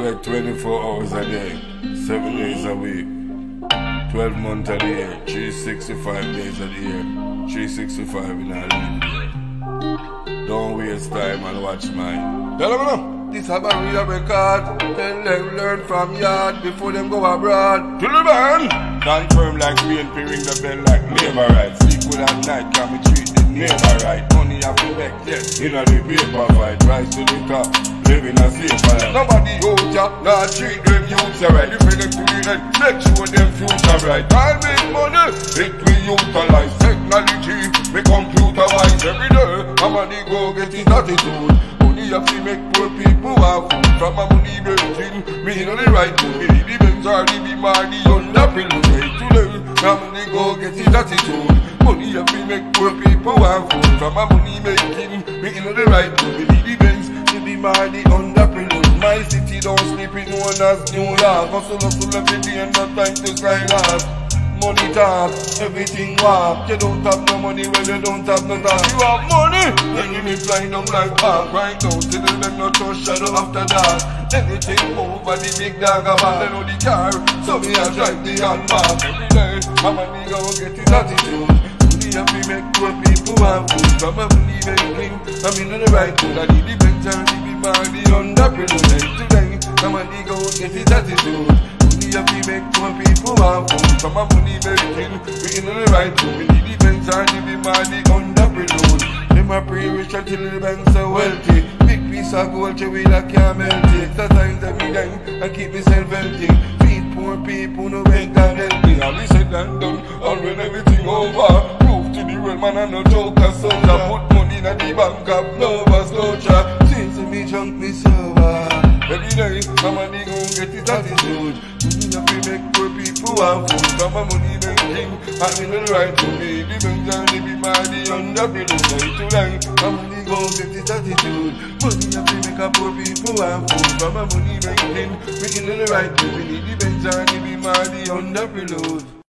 work 24 hours a day, 7 days a week, 12 months a year, 365 days a year, 365 in a year. Don't waste time and watch mine. Tell them now. This a barrier record. Tell them learn from yard before them go abroad. To the band. Stand firm like rain, ring the bell like neighbor right. Sleep good at night, can me treat the neighbor right. Money have to make yes, in a the paper fight. Rise to the top, live in a safer life. Nobody hold ya, not treat them youths right. If them to the end, make sure them future right. I make money, it we utilize. Technology, me computerize. Every day, I'm on the go get his attitude. You have to make poor people have food from a money building. Me know the right to be the Benz or the Bimani on the pillow. Right to them, now money go get his attitude. Money have to make poor people have food from a money making. Me know the right to be the Benz, the Bimani on the pillow. My city don't sleep in one as New York. Hustle every day and no time to slide off. Money talk, everything walk. You don't have no money when you don't have no talk. You have money, then you be flying down like park. Right now, till them no touch shadow after dark. Anything over the big dog about them on the car. So me a drive the handmark. Every day, I'm a nigga who get his attitude. Money have to make poor people have food. From a money making, I'm in the right mood. I need the bench and the body on the pillow. Today, I'm a nigga who get his attitude. You have to make poor people have food. From a money making, we in the right room. We need the Benz and the money on the preload. Them a pre-rich until the banks are wealthy. Big piece of gold, we like can't melt it. Exercise every day and keep myself healthy. Feed poor people, no make and help me. All this said and done, all when everything over. Prove to the world, man, I'm no joker. So I put money in the bank of Nova Scotia. Since me junk me sober. Every day, I'm a nigga who get his attitude. You have to make poor people have food. From a money making, I'm in the right to be. The Benz and the Bimani on the pillow. Day to night, I'm a nigga who get his attitude. Money have to make a poor people have food. From a money making, we in the right to be. The Benz and the Bimani on the pillow.